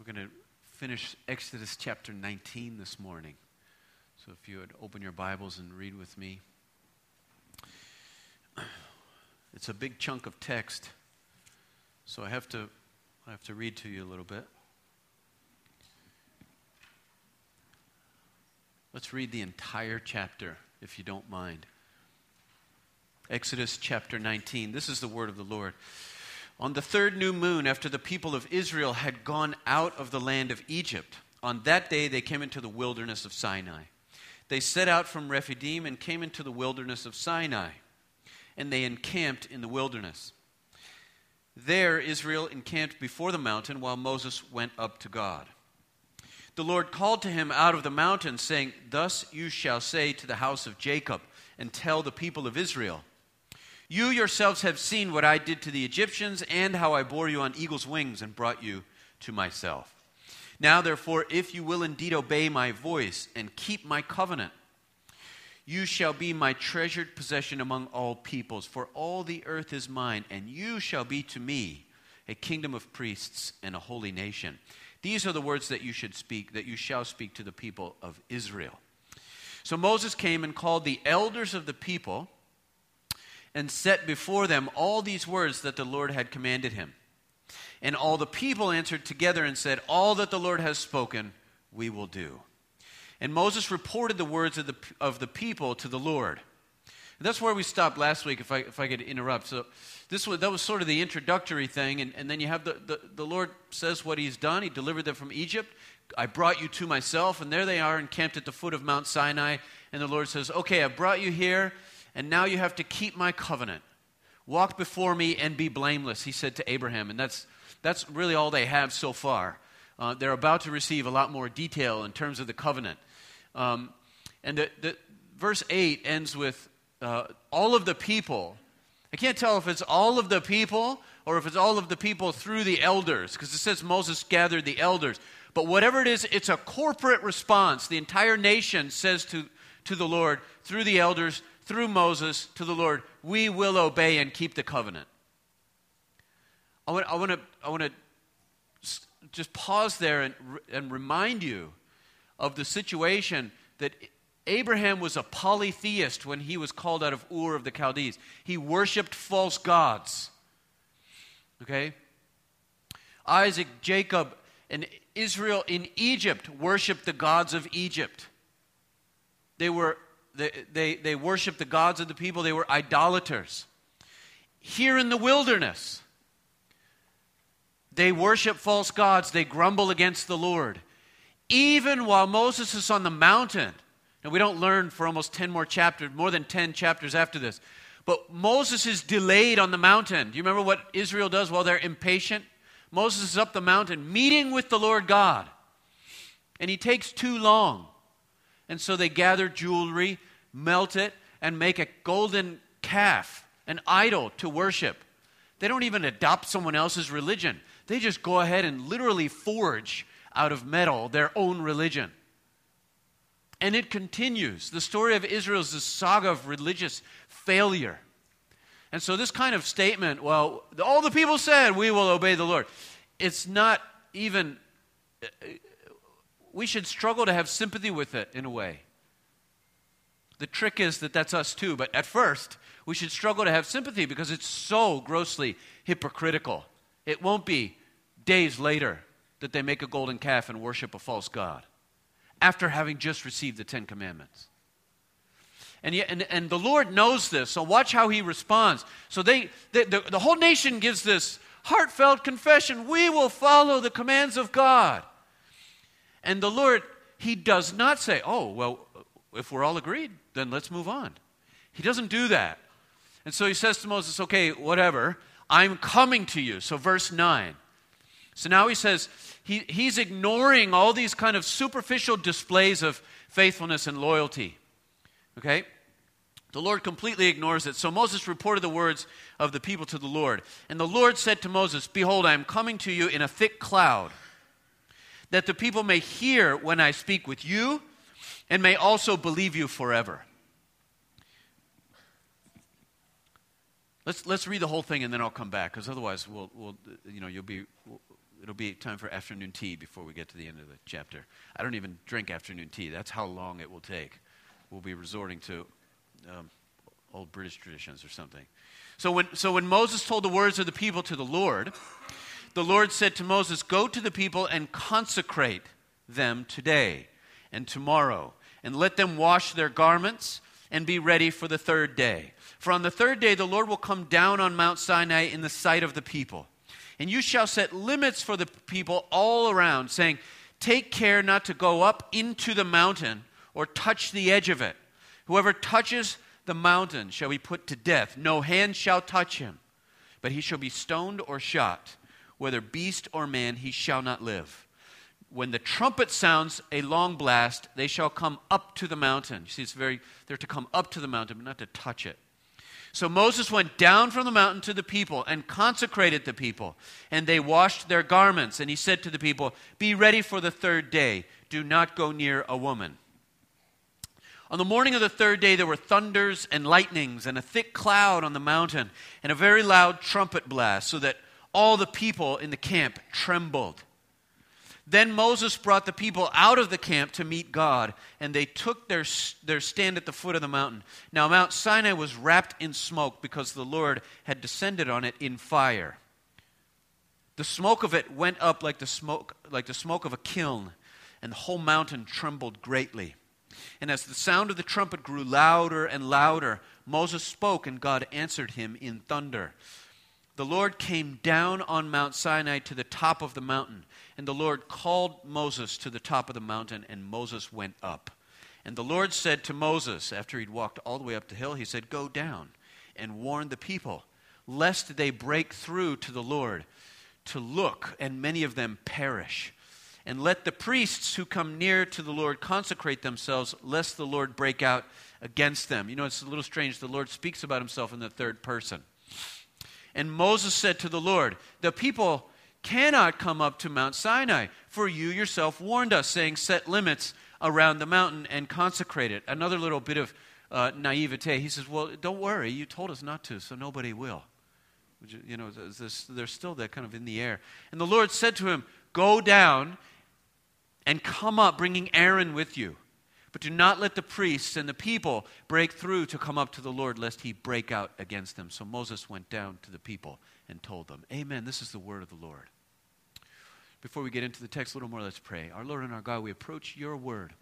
We're going to finish Exodus chapter 19 this morning. So if you would open your Bibles and read with me. It's a big chunk of text, so I have to read to you a little bit. Let's read the entire chapter, if you don't mind. Exodus chapter 19. This is the word of the Lord. On the third new moon, after the people of Israel had gone out of the land of Egypt, on that day they came into the wilderness of Sinai. They set out from Rephidim and came into the wilderness of Sinai, and they encamped in the wilderness. There Israel encamped before the mountain while Moses went up to God. The Lord called to him out of the mountain, saying, "Thus you shall say to the house of Jacob, and tell the people of Israel, you yourselves have seen what I did to the Egyptians, and how I bore you on eagle's wings and brought you to myself. Now, therefore, if you will indeed obey my voice and keep my covenant, you shall be my treasured possession among all peoples, for all the earth is mine, and you shall be to me a kingdom of priests and a holy nation. These are the words that you should speak, that you shall speak to the people of Israel." So Moses came and called the elders of the people and set before them all these words that the Lord had commanded him. And all the people answered together and said, "All that the Lord has spoken, we will do." And Moses reported the words of the people to the Lord. And that's where we stopped last week, if I could interrupt. So that was sort of the introductory thing, and then you have the Lord says what he's done. He delivered them from Egypt. "I brought you to myself," and there they are encamped at the foot of Mount Sinai. And the Lord says, "Okay, I brought you here, and now you have to keep my covenant. Walk before me and be blameless," he said to Abraham. And that's really all they have so far. They're about to receive a lot more detail in terms of the covenant. And the verse 8 ends with all of the people. I can't tell if it's all of the people or if it's all of the people through the elders, because it says Moses gathered the elders. But whatever it is, it's a corporate response. The entire nation says to the Lord, through the elders, through Moses, to the Lord, "We will obey and keep the covenant." I want to just pause there and remind you of the situation that Abraham was a polytheist when he was called out of Ur of the Chaldees. He worshipped false gods. Okay? Isaac, Jacob, and Israel in Egypt worshipped the gods of Egypt. They worshipped the gods of the people. They were idolaters. Here in the wilderness, they worship false gods. They grumble against the Lord. Even while Moses is on the mountain, and we don't learn for almost 10 more chapters, more than 10 chapters after this, but Moses is delayed on the mountain. Do you remember what Israel does while they're impatient? Moses is up the mountain meeting with the Lord God, and he takes too long. And so they gather jewelry, melt it, and make a golden calf, an idol to worship. They don't even adopt someone else's religion. They just go ahead and literally forge out of metal their own religion. And it continues. The story of Israel is a saga of religious failure. And so this kind of statement, well, all the people said, "We will obey the Lord." It's not even, we should struggle to have sympathy with it in a way. The trick is that that's us too, but at first, we should struggle to have sympathy because it's so grossly hypocritical. It won't be days later that they make a golden calf and worship a false god after having just received the 10 Commandments. And the Lord knows this, so watch how he responds. So the whole nation gives this heartfelt confession, "We will follow the commands of God." And the Lord, he does not say, "Oh, well, if we're all agreed, then let's move on." He doesn't do that. And so he says to Moses, "Okay, whatever, I'm coming to you." So verse 9. So now he says, he's ignoring all these kind of superficial displays of faithfulness and loyalty. Okay? The Lord completely ignores it. So Moses reported the words of the people to the Lord. And the Lord said to Moses, "Behold, I am coming to you in a thick cloud, that the people may hear when I speak with you, and may also believe you forever." Let's read the whole thing and then I'll come back, because otherwise you'll be it'll be time for afternoon tea before we get to the end of the chapter. I don't even drink afternoon tea. That's how long it will take. We'll be resorting to old British traditions or something. So when Moses told the words of the people to the Lord said to Moses, "Go to the people and consecrate them today and tomorrow, and let them wash their garments and be ready for the third day. For on the third day the Lord will come down on Mount Sinai in the sight of the people. And you shall set limits for the people all around, saying, 'Take care not to go up into the mountain or touch the edge of it. Whoever touches the mountain shall be put to death. No hand shall touch him, but he shall be stoned or shot. Whether beast or man, he shall not live. When the trumpet sounds a long blast, they shall come up to the mountain.'" You see, they're to come up to the mountain, but not to touch it. So Moses went down from the mountain to the people and consecrated the people, and they washed their garments. And he said to the people, "Be ready for the third day. Do not go near a woman." On the morning of the third day, there were thunders and lightnings and a thick cloud on the mountain and a very loud trumpet blast, so that all the people in the camp trembled. Then Moses brought the people out of the camp to meet God, and they took their stand at the foot of the mountain. Now Mount Sinai was wrapped in smoke because the Lord had descended on it in fire. The smoke of it went up like the smoke of a kiln, and the whole mountain trembled greatly. And as the sound of the trumpet grew louder and louder, Moses spoke, and God answered him in thunder. The Lord came down on Mount Sinai to the top of the mountain, and the Lord called Moses to the top of the mountain, and Moses went up. And the Lord said to Moses, after he'd walked all the way up the hill, he said, "Go down and warn the people, lest they break through to the Lord to look, and many of them perish. And let the priests who come near to the Lord consecrate themselves, lest the Lord break out against them." You know, it's a little strange. The Lord speaks about himself in the third person. And Moses said to the Lord, "The people cannot come up to Mount Sinai, for you yourself warned us, saying, 'Set limits around the mountain and consecrate it.'" Another little bit of naivete. He says, "Well, don't worry. You told us not to, so nobody will." You know, there's still that kind of in the air. And the Lord said to him, "Go down and come up, bringing Aaron with you. But do not let the priests and the people break through to come up to the Lord, lest he break out against them." So Moses went down to the people and told them. Amen. This is the word of the Lord. Before we get into the text a little more, let's pray. Our Lord and our God, we approach your word,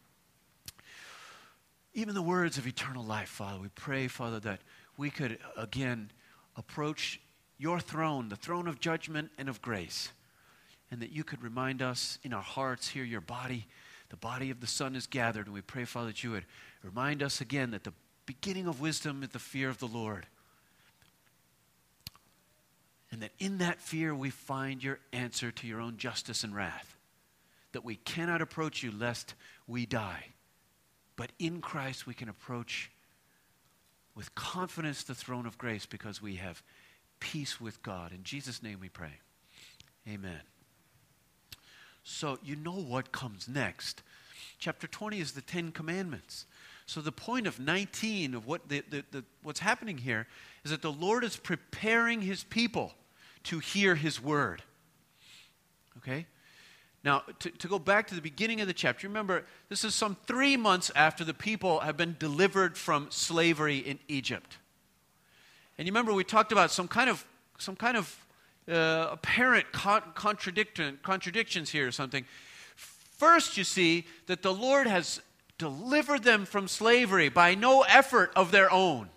even the words of eternal life, Father. We pray, Father, that we could again approach your throne, the throne of judgment and of grace, and that you could remind us in our hearts here, your body, the body of the Son is gathered. And we pray, Father, that you would remind us again that the beginning of wisdom is the fear of the Lord. And that in that fear we find your answer to your own justice and wrath. That we cannot approach you lest we die. But in Christ we can approach with confidence the throne of grace because we have peace with God. In Jesus' name we pray. Amen. So you know what comes next. Chapter 20 is the 10 Commandments. So the point of 19 of what's happening here is that the Lord is preparing his people to hear his word. Okay? Now, to go back to the beginning of the chapter, remember, this is some 3 months after the people have been delivered from slavery in Egypt. And you remember we talked about some kind of apparent contradictions here or something. First, you see that the Lord has delivered them from slavery by no effort of their own.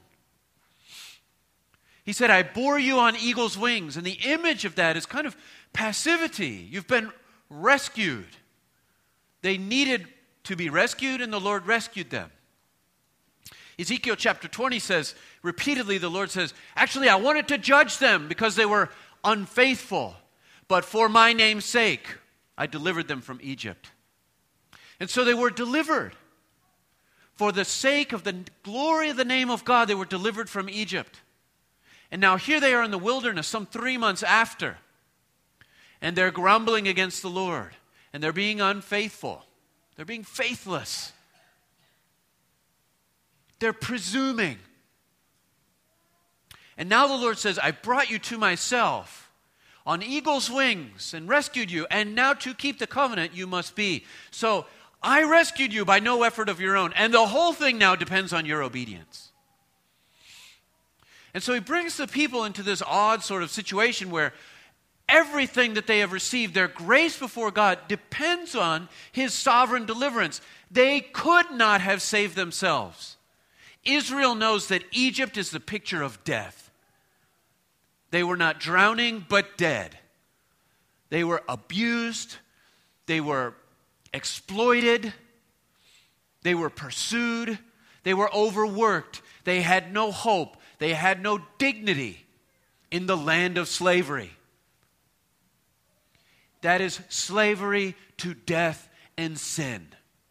He said, "I bore you on eagle's wings." And the image of that is kind of passivity. You've been rescued. They needed to be rescued, and the Lord rescued them. Ezekiel chapter 20 says, repeatedly the Lord says, "Actually, I wanted to judge them because they were unfaithful, but for my name's sake, I delivered them from Egypt." And so they were delivered. For the sake of the glory of the name of God, they were delivered from Egypt. And now here they are in the wilderness some 3 months after. And they're grumbling against the Lord. And they're being unfaithful. They're being faithless. They're presuming. And now the Lord says, "I brought you to myself. on eagle's wings and rescued you, and now to keep the covenant you must be. So I rescued you by no effort of your own, and the whole thing now depends on your obedience. And so he brings the people into this odd sort of situation where everything that they have received, their grace before God, depends on his sovereign deliverance. They could not have saved themselves. Israel knows that Egypt is the picture of death. They were not drowning, but dead. They were abused. They were exploited. They were pursued. They were overworked. They had no hope. They had no dignity in the land of slavery. That is slavery to death and sin.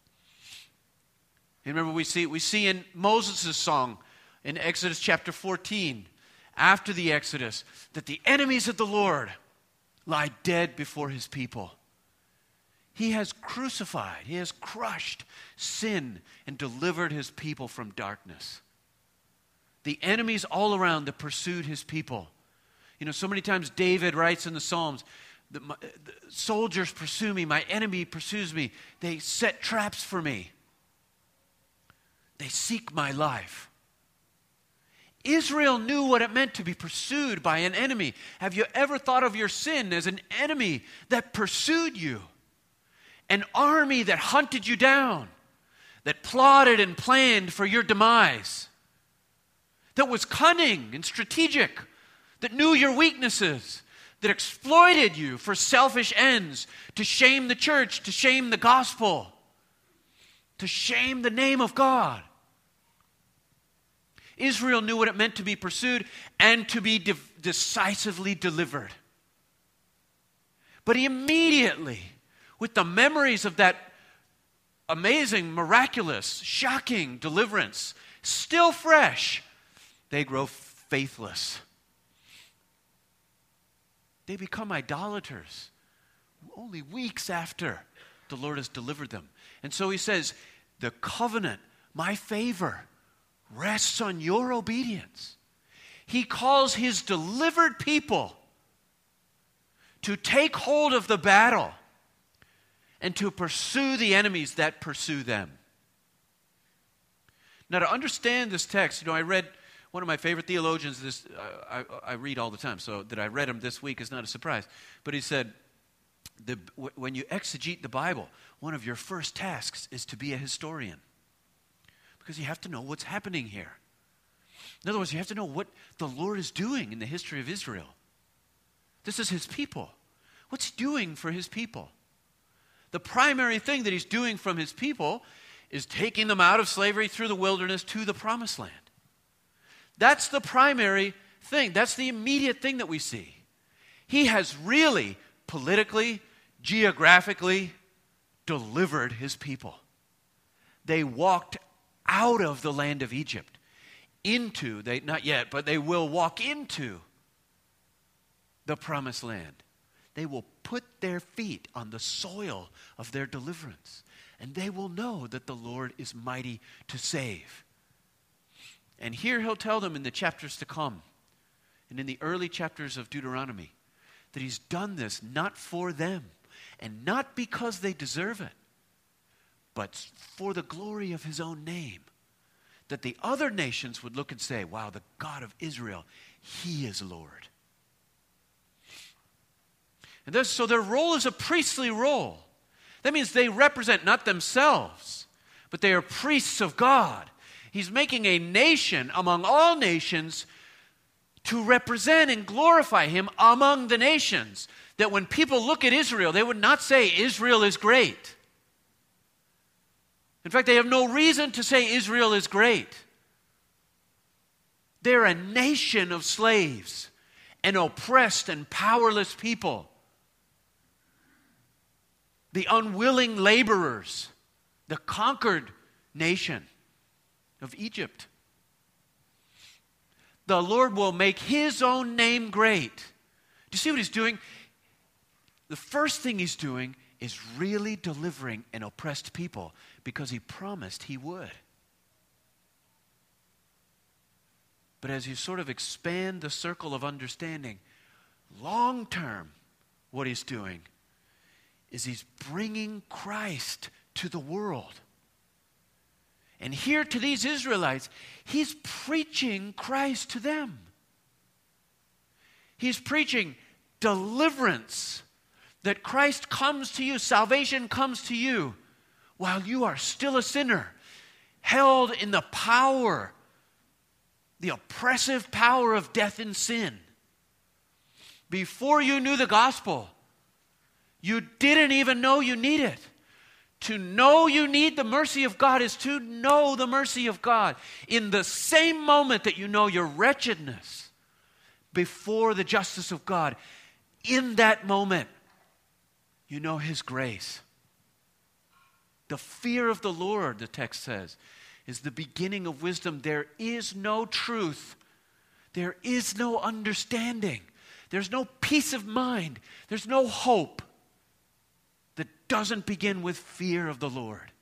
And remember, we see in Moses' song in Exodus chapter 14, after the Exodus, that the enemies of the Lord lie dead before his people. He has crucified, he has crushed sin and delivered his people from darkness. The enemies all around that pursued his people. You know, so many times David writes in the Psalms, the soldiers pursue me, my enemy pursues me. They set traps for me. They seek my life. Israel knew what it meant to be pursued by an enemy. Have you ever thought of your sin as an enemy that pursued you? An army that hunted you down, that plotted and planned for your demise, that was cunning and strategic, that knew your weaknesses, that exploited you for selfish ends, to shame the church, to shame the gospel, to shame the name of God. Israel knew what it meant to be pursued and to be decisively delivered. But immediately, with the memories of that amazing, miraculous, shocking deliverance still fresh, they grow faithless. They become idolaters only weeks after the Lord has delivered them. And so he says, the covenant, my favor, rests on your obedience. He calls his delivered people to take hold of the battle and to pursue the enemies that pursue them. Now, to understand this text, I read one of my favorite theologians, I read all the time, so that I read him this week is not a surprise. But he said, when you exegete the Bible, one of your first tasks is to be a historian. Because you have to know what's happening here. In other words, you have to know what the Lord is doing in the history of Israel. This is his people. What's he doing for his people? The primary thing that he's doing from his people is taking them out of slavery through the wilderness to the promised land. That's the primary thing. That's the immediate thing that we see. He has really, politically, geographically, delivered his people. They walked out of the land of Egypt not yet, but they will walk into the promised land. They will put their feet on the soil of their deliverance, and they will know that the Lord is mighty to save. And here he'll tell them in the chapters to come, and in the early chapters of Deuteronomy, that he's done this not for them, and not because they deserve it, but for the glory of his own name. That the other nations would look and say, wow, the God of Israel, he is Lord. And so their role is a priestly role. That means they represent not themselves, but they are priests of God. He's making a nation among all nations to represent and glorify him among the nations. That when people look at Israel, they would not say Israel is great. In fact, they have no reason to say Israel is great. They're a nation of slaves, an oppressed and powerless people. The unwilling laborers, the conquered nation of Egypt. The Lord will make his own name great. Do you see what he's doing? The first thing he's doing is really delivering an oppressed people because he promised he would. But as you sort of expand the circle of understanding, Long term, what he's doing is he's bringing Christ to the world. And here to these Israelites, he's preaching Christ to them. He's preaching deliverance, that Christ comes to you, salvation comes to you while you are still a sinner, held in the power, the oppressive power of death and sin. Before you knew the gospel, you didn't even know you need it. To know you need the mercy of God is to know the mercy of God. In the same moment that you know your wretchedness before the justice of God, in that moment, you know His grace. The fear of the Lord, the text says, is the beginning of wisdom. There is no truth. There is no understanding. There's no peace of mind. There's no hope that doesn't begin with fear of the Lord.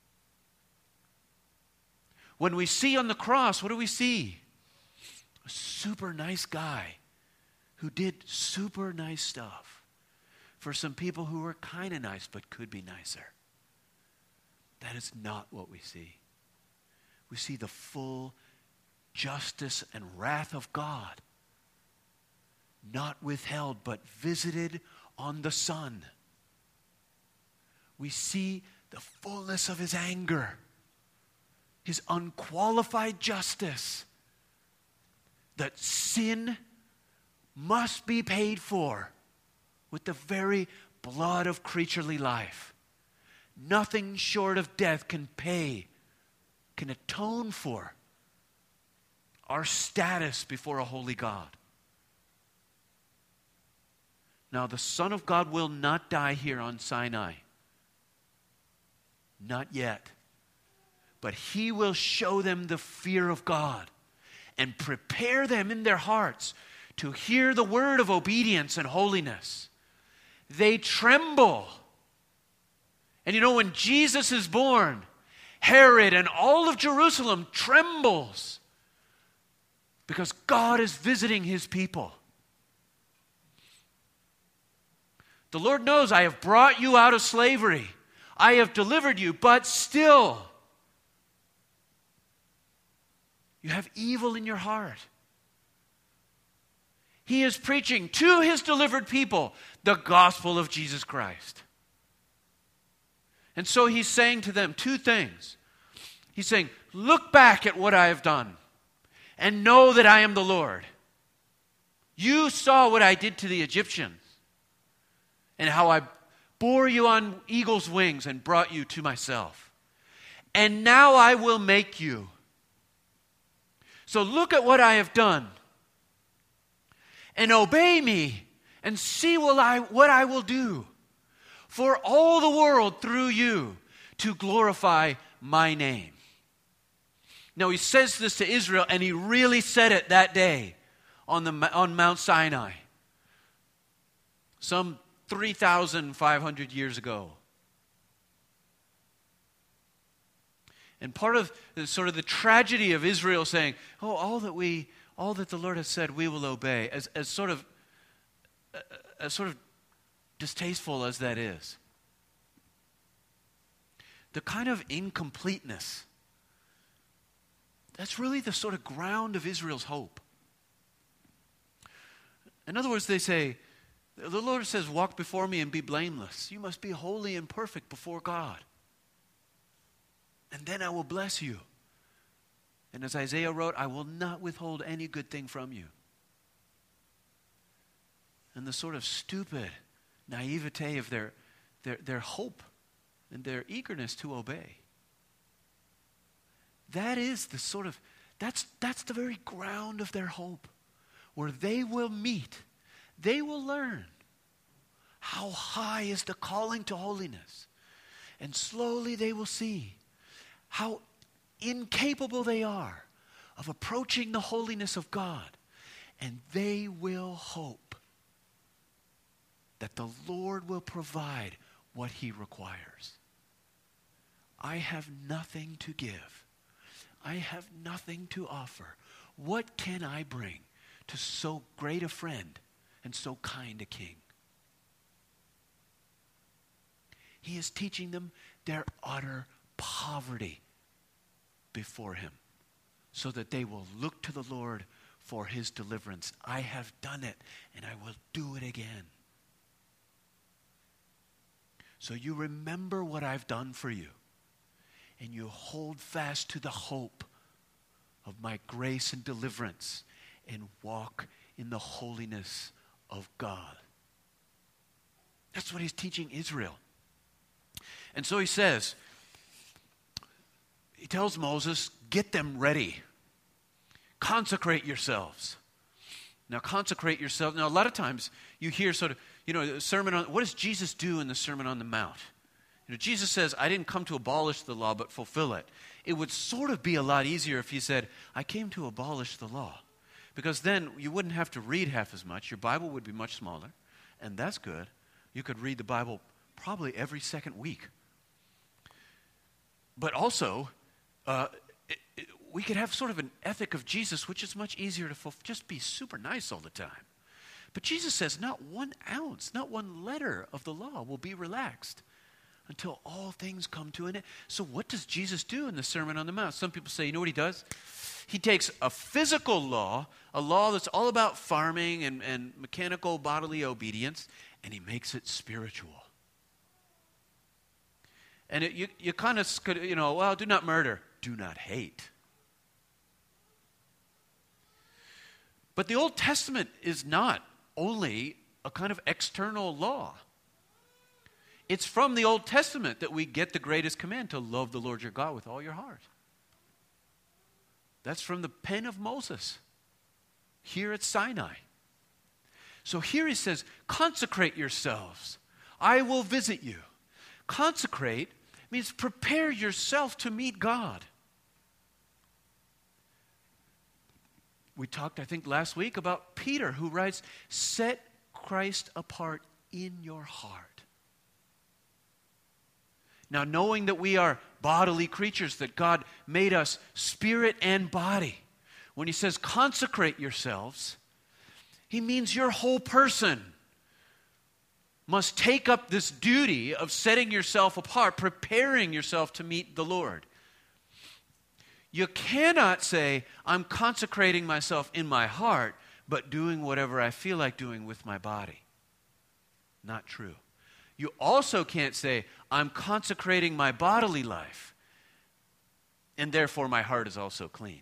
When we see on the cross, what do we see? A super nice guy who did super nice stuff for some people who were kind of nice but could be nicer. That is not what we see. We see the full justice and wrath of God, not withheld but visited on the Son. We see the fullness of His anger, His unqualified justice, that sin must be paid for with the very blood of creaturely life. Nothing short of death can atone for our status before a holy God. Now, the Son of God will not die here on Sinai. Not yet. But He will show them the fear of God and prepare them in their hearts to hear the word of obedience and holiness. They tremble. And you know, when Jesus is born, Herod and all of Jerusalem trembles because God is visiting His people. The Lord knows, I have brought you out of slavery. I have delivered you, but still, you have evil in your heart. He is preaching to His delivered people the gospel of Jesus Christ. And so He's saying to them two things. He's saying, look back at what I have done and know that I am the Lord. You saw what I did to the Egyptians and how I bore you on eagle's wings and brought you to myself. And now I will make you. So look at what I have done and obey me and see what I will do for all the world through you to glorify my name. Now He says this to Israel, and He really said it that day on Mount Sinai, some 3,500 years ago. And part of the tragedy of Israel saying, "Oh, all that the Lord has said, we will obey," as sort of distasteful as that is, the kind of incompleteness, that's really the sort of ground of Israel's hope. In other words, they say, the Lord says, walk before me and be blameless. You must be holy and perfect before God. And then I will bless you. And as Isaiah wrote, I will not withhold any good thing from you. And the sort of stupid naivete of their hope and their eagerness to obey. That is the sort of, that's the very ground of their hope, where they will meet, they will learn how high is the calling to holiness. And slowly they will see how incapable they are of approaching the holiness of God. And they will hope that the Lord will provide what He requires. I have nothing to give. I have nothing to offer. What can I bring to so great a friend and so kind a king. He is teaching them their utter poverty before him, so that they will look to the Lord for his deliverance. I have done it, and I will do it again. So you remember what I've done for you, and you hold fast to the hope of my grace and deliverance, and walk in the holiness of God. That's what he's teaching Israel. And so he tells Moses, get them ready. Consecrate yourselves. Now, consecrate yourselves. Now, a lot of times you hear sort of, the Sermon on, what does Jesus do in the Sermon on the Mount? Jesus says, I didn't come to abolish the law, but fulfill it. It would sort of be a lot easier if he said, I came to abolish the law. Because then you wouldn't have to read half as much. Your Bible would be much smaller, and that's good. You could read the Bible probably every second week. But also, we could have sort of an ethic of Jesus, which is much easier to just be super nice all the time. But Jesus says not 1 ounce, not 1 letter of the law will be relaxed until all things come to an end. So what does Jesus do in the Sermon on the Mount? Some people say, you know what he does? He takes a physical law, a law that's all about farming and mechanical bodily obedience, and he makes it spiritual. And you kind of could, well, do not murder, do not hate. But the Old Testament is not only a kind of external law. It's from the Old Testament that we get the greatest command, to love the Lord your God with all your heart. That's from the pen of Moses here at Sinai. So here he says, consecrate yourselves. I will visit you. Consecrate means prepare yourself to meet God. We talked, I think, last week about Peter, who writes, set Christ apart in your heart. Now, knowing that we are bodily creatures, that God made us spirit and body, when he says consecrate yourselves, he means your whole person must take up this duty of setting yourself apart, preparing yourself to meet the Lord. You cannot say, I'm consecrating myself in my heart, but doing whatever I feel like doing with my body. Not true. You also can't say, I'm consecrating my bodily life, and therefore my heart is also clean.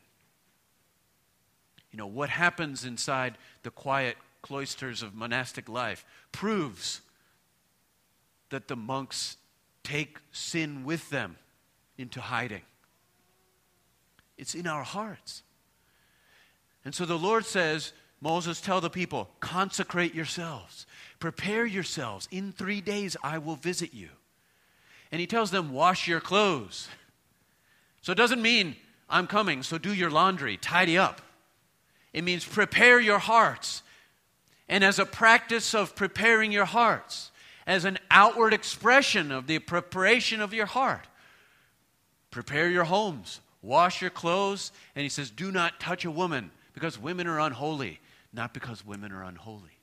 What happens inside the quiet cloisters of monastic life proves that the monks take sin with them into hiding. It's in our hearts. And so the Lord says, Moses, tell the people, consecrate yourselves. Prepare yourselves. In 3 days I will visit you. And he tells them, wash your clothes. So it doesn't mean, I'm coming, so do your laundry, tidy up. It means prepare your hearts. And as a practice of preparing your hearts, as an outward expression of the preparation of your heart, prepare your homes, wash your clothes. And he says, do not touch a woman, because women are unholy, not because women are unholy.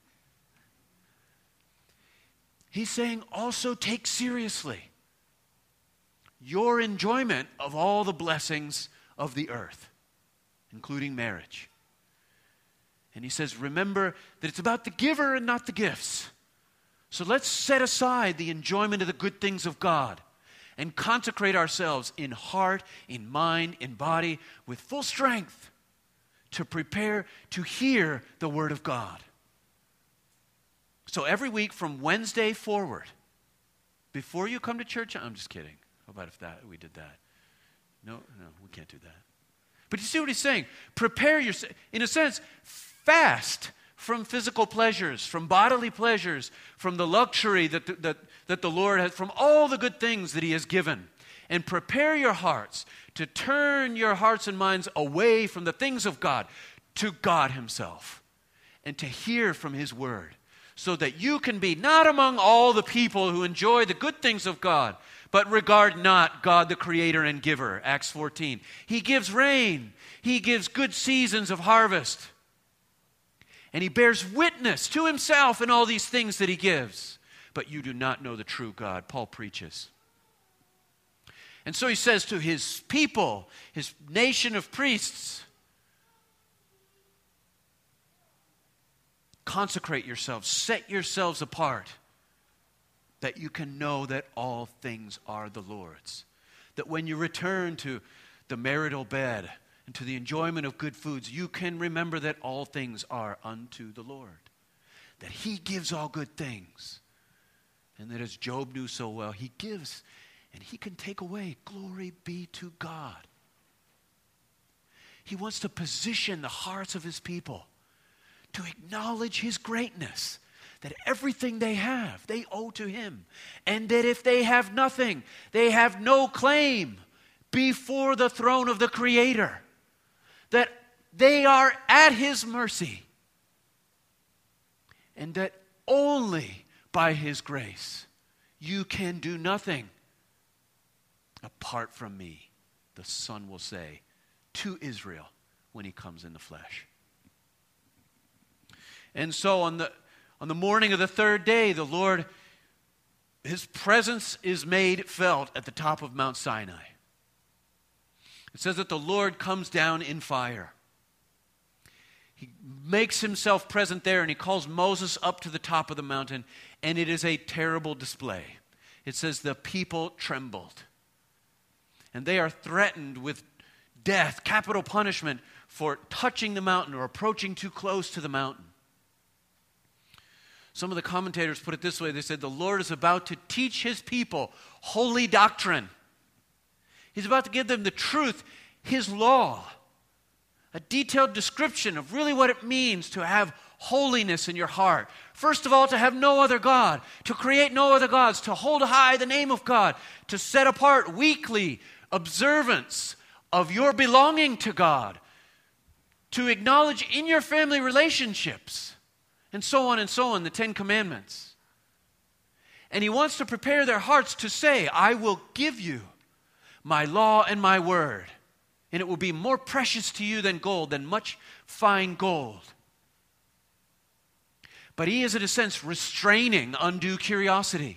He's saying also take seriously your enjoyment of all the blessings of the earth, including marriage. And he says, remember that it's about the giver and not the gifts. So let's set aside the enjoyment of the good things of God and consecrate ourselves in heart, in mind, in body, with full strength to prepare to hear the word of God. So every week from Wednesday forward, before you come to church, I'm just kidding. How about if we did that? No, we can't do that. But you see what he's saying? Prepare yourself, in a sense, fast from physical pleasures, from bodily pleasures, from the luxury that the Lord has, from all the good things that he has given. And prepare your hearts to turn your hearts and minds away from the things of God to God himself and to hear from his word, so that you can be not among all the people who enjoy the good things of God, but regard not God the creator and giver, Acts 14. He gives rain. He gives good seasons of harvest. And he bears witness to himself in all these things that he gives. But you do not know the true God, Paul preaches. And so he says to his people, his nation of priests, consecrate yourselves, set yourselves apart, that you can know that all things are the Lord's. That when you return to the marital bed and to the enjoyment of good foods, you can remember that all things are unto the Lord. That he gives all good things. And that as Job knew so well, he gives and he can take away. Glory be to God. He wants to position the hearts of his people to acknowledge his greatness, that everything they have, they owe to him, and that if they have nothing, they have no claim before the throne of the Creator, that they are at his mercy, and that only by his grace you can do nothing apart from me, the Son will say to Israel when he comes in the flesh. And so on the morning of the third day, the Lord, his presence is made felt at the top of Mount Sinai. It says that the Lord comes down in fire. He makes himself present there, and he calls Moses up to the top of the mountain, and it is a terrible display. It says the people trembled. And they are threatened with death, capital punishment, for touching the mountain or approaching too close to the mountain. Some of the commentators put it this way. They said, the Lord is about to teach his people holy doctrine. He's about to give them the truth, his law, a detailed description of really what it means to have holiness in your heart. First of all, to have no other God, to create no other gods, to hold high the name of God, to set apart weekly observance of your belonging to God, to acknowledge in your family relationships, and so on, the 10 Commandments. And he wants to prepare their hearts to say, I will give you my law and my word, and it will be more precious to you than gold, than much fine gold. But he is, in a sense, restraining undue curiosity.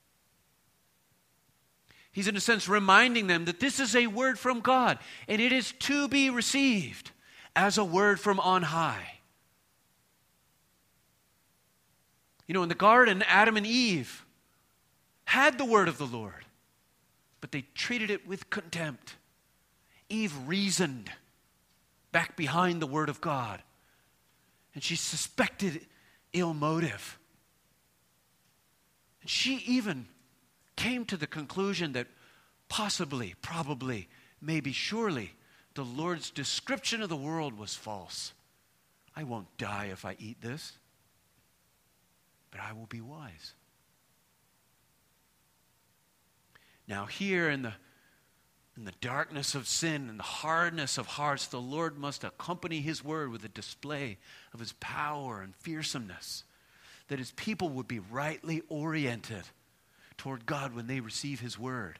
He's, in a sense, reminding them that this is a word from God, and it is to be received as a word from on high. You know, in the garden, Adam and Eve had the word of the Lord, but they treated it with contempt. Eve reasoned back behind the word of God, and she suspected ill motive. And she even came to the conclusion that possibly, probably, maybe, surely, the Lord's description of the world was false. I won't die if I eat this, but I will be wise. Now here in the darkness of sin and the hardness of hearts, the Lord must accompany his word with a display of his power and fearsomeness, that his people would be rightly oriented toward God when they receive his word.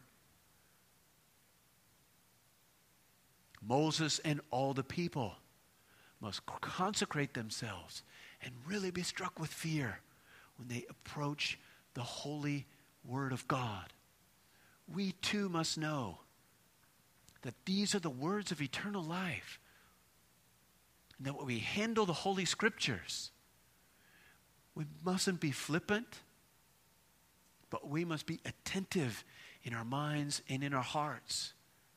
Moses and all the people must consecrate themselves and really be struck with fear when they approach the holy word of God. We too must know that these are the words of eternal life, and that when we handle the Holy Scriptures, we mustn't be flippant, but we must be attentive in our minds and in our hearts.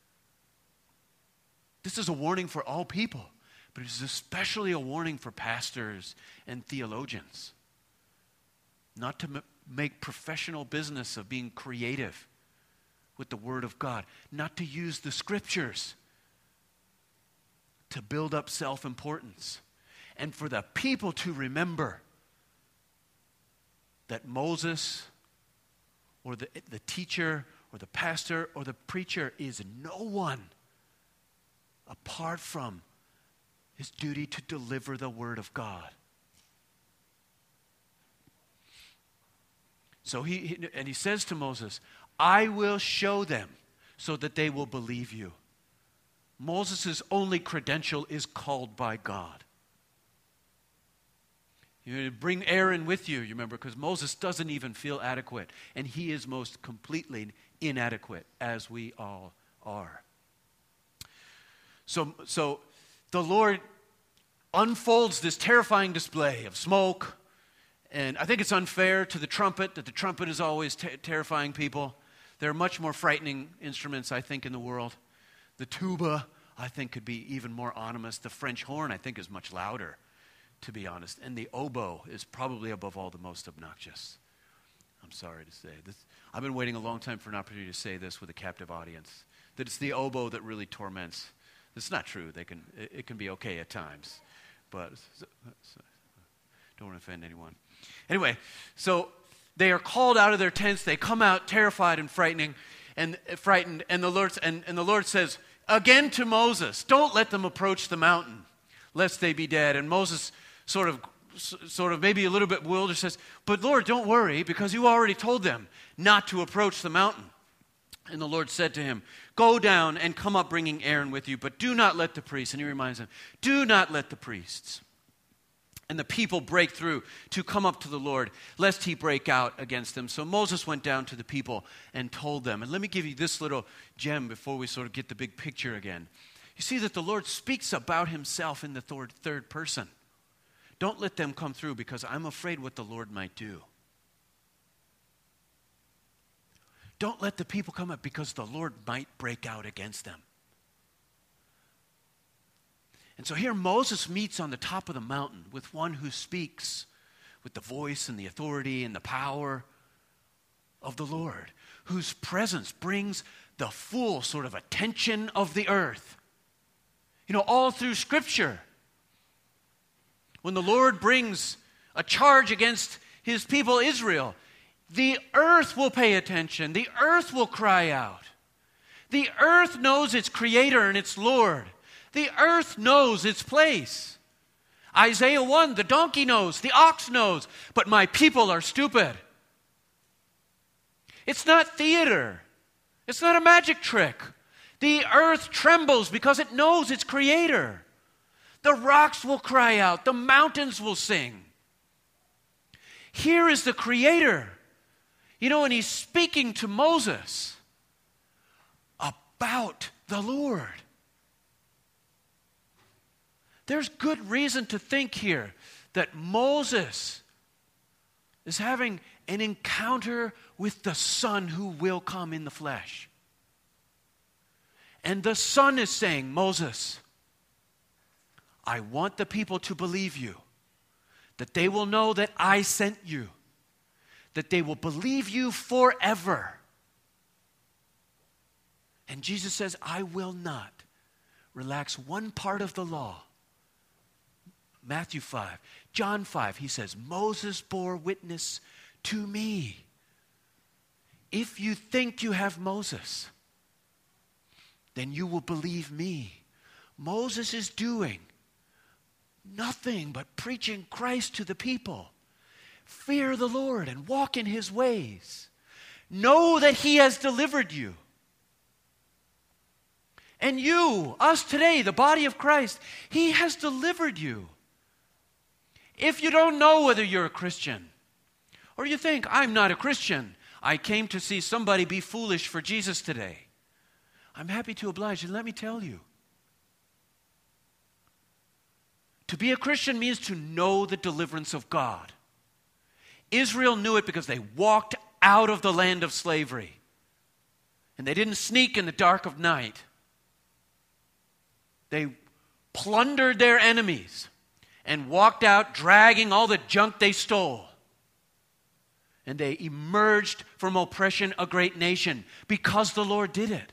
This is a warning for all people, but it is especially a warning for pastors and theologians. Not to make professional business of being creative with the Word of God. Not to use the Scriptures to build up self-importance. And for the people to remember that Moses or the teacher or the pastor or the preacher is no one apart from his duty to deliver the Word of God. So he says to Moses, I will show them so that they will believe you. Moses' only credential is called by God. You bring Aaron with you, you remember, because Moses doesn't even feel adequate. And he is most completely inadequate, as we all are. So the Lord unfolds this terrifying display of smoke. And I think it's unfair to the trumpet, that the trumpet is always terrifying people. There are much more frightening instruments, I think, in the world. The tuba, I think, could be even more ominous. The French horn, I think, is much louder, to be honest. And the oboe is probably above all the most obnoxious. I'm sorry to say this. I've been waiting a long time for an opportunity to say this with a captive audience, that it's the oboe that really torments. It's not true. It can be okay at times, but don't want to offend anyone. Anyway, so they are called out of their tents. They come out terrified and frightened, and the Lord says again to Moses, "Don't let them approach the mountain, lest they be dead." And Moses sort of maybe a little bit bewildered says, "But Lord, don't worry, because you already told them not to approach the mountain." And the Lord said to him, "Go down and come up bringing Aaron with you, but do not let the priests," and he reminds them, "do not let the priests and the people break through to come up to the Lord, lest he break out against them." So Moses went down to the people and told them. And let me give you this little gem before we sort of get the big picture again. You see that the Lord speaks about himself in the third person. Don't let them come through, because I'm afraid what the Lord might do. Don't let the people come up, because the Lord might break out against them. And so here Moses meets on the top of the mountain with one who speaks with the voice and the authority and the power of the Lord, whose presence brings the full sort of attention of the earth. You know, all through Scripture, when the Lord brings a charge against his people Israel, the earth will pay attention. The earth will cry out. The earth knows its Creator and its Lord. The earth knows its place. Isaiah 1, the donkey knows, the ox knows, but my people are stupid. It's not theater. It's not a magic trick. The earth trembles because it knows its Creator. The rocks will cry out. The mountains will sing. Here is the Creator. You know, and he's speaking to Moses about the Lord. There's good reason to think here that Moses is having an encounter with the Son who will come in the flesh. And the Son is saying, "Moses, I want the people to believe you, that they will know that I sent you, that they will believe you forever." And Jesus says, "I will not relax one part of the law." Matthew 5, John 5, he says, "Moses bore witness to me." If you think you have Moses, then you will believe me. Moses is doing nothing but preaching Christ to the people. Fear the Lord and walk in his ways. Know that he has delivered you. And you, us today, the body of Christ, he has delivered you. If you don't know whether you're a Christian, or you think, "I'm not a Christian, I came to see somebody be foolish for Jesus today," I'm happy to oblige, and let me tell you. To be a Christian means to know the deliverance of God. Israel knew it because they walked out of the land of slavery. And they didn't sneak in the dark of night. They plundered their enemies and walked out dragging all the junk they stole. And they emerged from oppression a great nation because the Lord did it.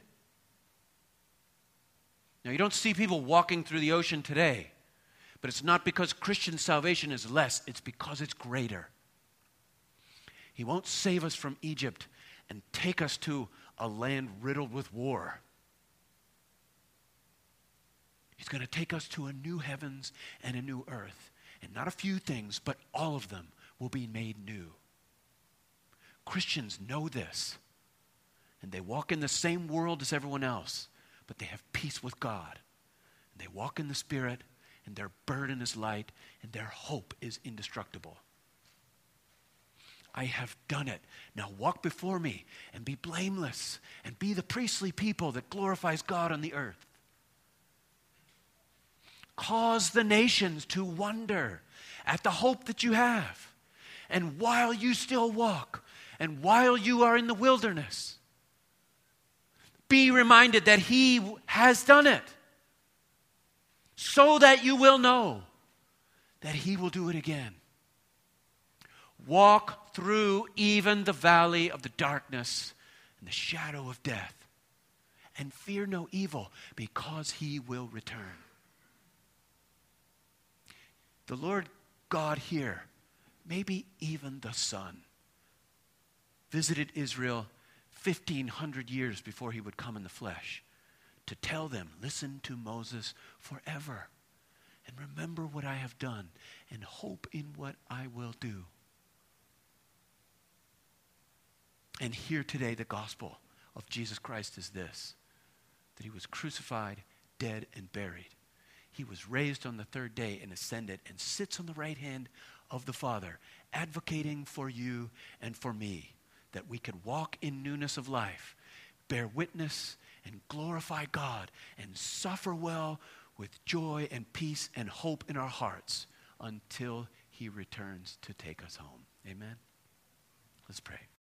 Now, you don't see people walking through the ocean today, but it's not because Christian salvation is less, it's because it's greater. He won't save us from Egypt and take us to a land riddled with war. He's going to take us to a new heavens and a new earth. And not a few things, but all of them will be made new. Christians know this. And they walk in the same world as everyone else, but they have peace with God. And they walk in the Spirit, and their burden is light, and their hope is indestructible. I have done it. Now walk before me and be blameless and be the priestly people that glorifies God on the earth. Cause the nations to wonder at the hope that you have. And while you still walk, and while you are in the wilderness, be reminded that He has done it, so that you will know that He will do it again. Walk through even the valley of the darkness and the shadow of death, and fear no evil, because He will return. The Lord God here, maybe even the Son, visited Israel 1,500 years before He would come in the flesh to tell them, listen to Moses forever, and remember what I have done, and hope in what I will do. And here today, the gospel of Jesus Christ is this: that He was crucified, dead, and buried. He was raised on the third day and ascended and sits on the right hand of the Father, advocating for you and for me, that we could walk in newness of life, bear witness and glorify God, and suffer well with joy and peace and hope in our hearts until He returns to take us home. Amen? Let's pray.